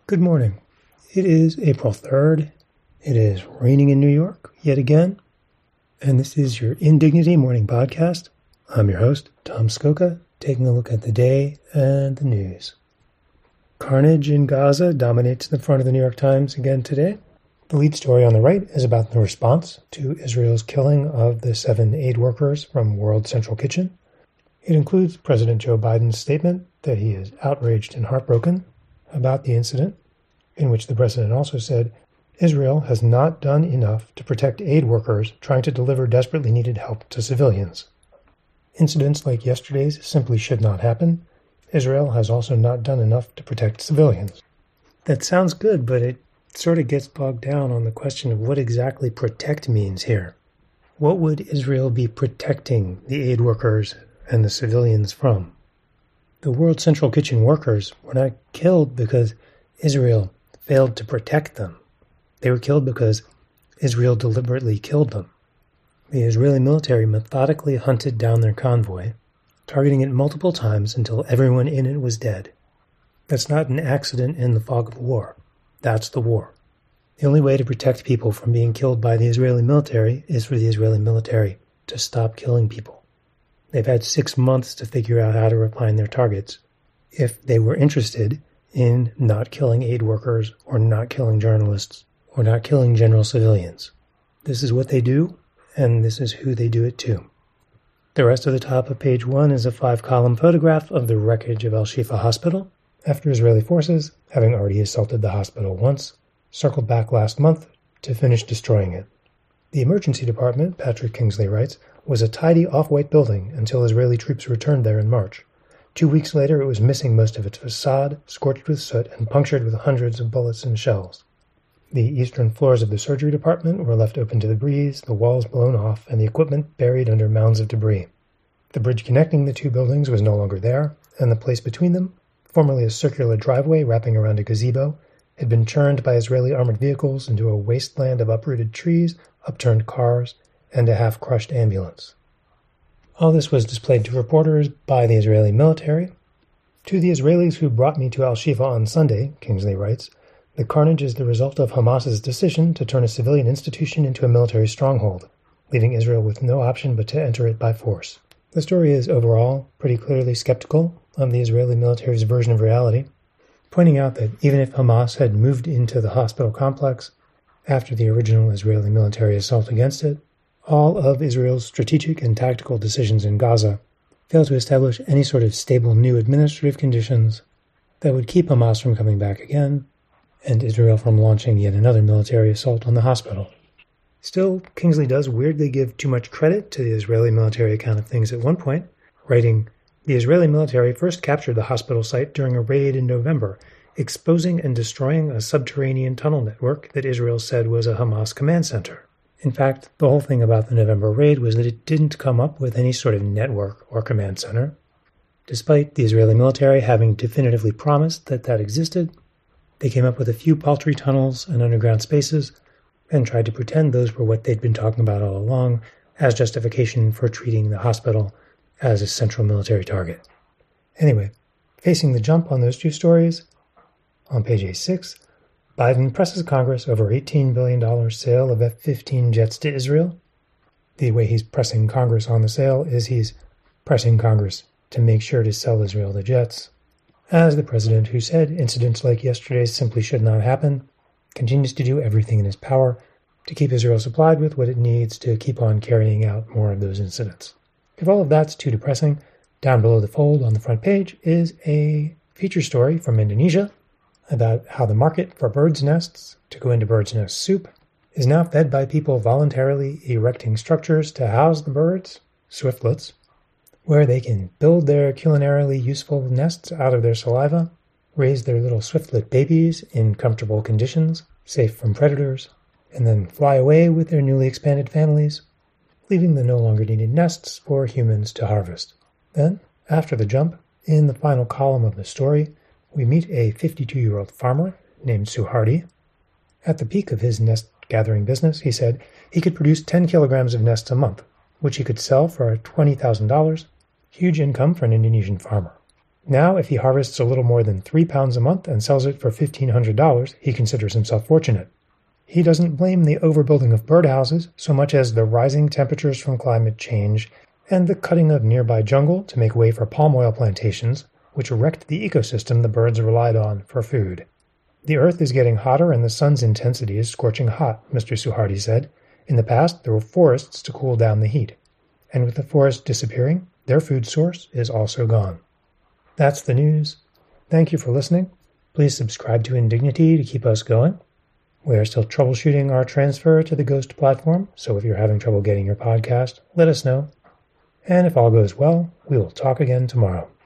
Good morning. It is April 3rd. It is raining in New York yet again. And this is your Indignity Morning Podcast. I'm your host, Tom Skoka, taking a look at the day and the news. Carnage in Gaza dominates the front of the New York Times again today. The lead story on the right is about the response to Israel's killing of the 7 aid workers from World Central Kitchen. It includes President Joe Biden's statement that he is outraged and heartbroken about the incident, in which the president also said Israel has not done enough to protect aid workers trying to deliver desperately needed help to civilians. Incidents like yesterday's simply should not happen. Israel has also not done enough to protect civilians. That sounds good, but it sort of gets bogged down on the question of what exactly protect means here. What would Israel be protecting the aid workers and the civilians from? The World Central Kitchen workers were not killed because Israel failed to protect them. They were killed because Israel deliberately killed them. The Israeli military methodically hunted down their convoy, targeting it multiple times until everyone in it was dead. That's not an accident in the fog of war. That's the war. The only way to protect people from being killed by the Israeli military is for the Israeli military to stop killing people. They've had 6 months to figure out how to refine their targets if they were interested in not killing aid workers or not killing journalists or not killing general civilians. This is what they do, and this is who they do it to. The rest of the top of page 1 is a 5-column photograph of the wreckage of Al-Shifa Hospital after Israeli forces, having already assaulted the hospital once, circled back last month to finish destroying it. The emergency department, Patrick Kingsley writes, was a tidy off-white building until Israeli troops returned there in March. 2 weeks later, it was missing most of its facade, scorched with soot, and punctured with hundreds of bullets and shells. The eastern floors of the surgery department were left open to the breeze, the walls blown off, and the equipment buried under mounds of debris. The bridge connecting the 2 buildings was no longer there, and the place between them, formerly a circular driveway wrapping around a gazebo, had been churned by Israeli armored vehicles into a wasteland of uprooted trees, upturned cars, and a half-crushed ambulance. All this was displayed to reporters by the Israeli military. To the Israelis who brought me to Al-Shifa on Sunday, Kingsley writes, the carnage is the result of Hamas's decision to turn a civilian institution into a military stronghold, leaving Israel with no option but to enter it by force. The story is overall pretty clearly skeptical of the Israeli military's version of reality, pointing out that even if Hamas had moved into the hospital complex after the original Israeli military assault against it, all of Israel's strategic and tactical decisions in Gaza failed to establish any sort of stable new administrative conditions that would keep Hamas from coming back again, and Israel from launching yet another military assault on the hospital. Still, Kingsley does weirdly give too much credit to the Israeli military account of things at one point, writing, the Israeli military first captured the hospital site during a raid in November, exposing and destroying a subterranean tunnel network that Israel said was a Hamas command center. In fact, the whole thing about the November raid was that it didn't come up with any sort of network or command center. Despite the Israeli military having definitively promised that that existed, they came up with a few paltry tunnels and underground spaces and tried to pretend those were what they'd been talking about all along as justification for treating the hospital as a central military target. Anyway, facing the jump on those 2 stories, on page A6, Biden presses Congress over $18 billion sale of F-15 jets to Israel. The way he's pressing Congress on the sale is he's pressing Congress to make sure to sell Israel the jets. As the president, who said incidents like yesterday's simply should not happen, continues to do everything in his power to keep Israel supplied with what it needs to keep on carrying out more of those incidents. If all of that's too depressing, down below the fold on the front page is a feature story from Indonesia about how the market for birds' nests to go into birds' nest soup is now fed by people voluntarily erecting structures to house the birds, swiftlets, where they can build their culinarily useful nests out of their saliva, raise their little swiftlet babies in comfortable conditions, safe from predators, and then fly away with their newly expanded families, leaving the no longer needed nests for humans to harvest. Then, after the jump, in the final column of the story, we meet a 52-year-old farmer named Suhardi. At the peak of his nest-gathering business, he said he could produce 10 kilograms of nests a month, which he could sell for $20,000, huge income for an Indonesian farmer. Now, if he harvests a little more than 3 pounds a month and sells it for $1,500, he considers himself fortunate. He doesn't blame the overbuilding of birdhouses so much as the rising temperatures from climate change and the cutting of nearby jungle to make way for palm oil plantations, which wrecked the ecosystem the birds relied on for food. The earth is getting hotter and the sun's intensity is scorching hot, Mr. Suhardi said. In the past, there were forests to cool down the heat. And with the forest disappearing, their food source is also gone. That's the news. Thank you for listening. Please subscribe to Indignity to keep us going. We are still troubleshooting our transfer to the Ghost platform, so if you're having trouble getting your podcast, let us know. And if all goes well, we will talk again tomorrow.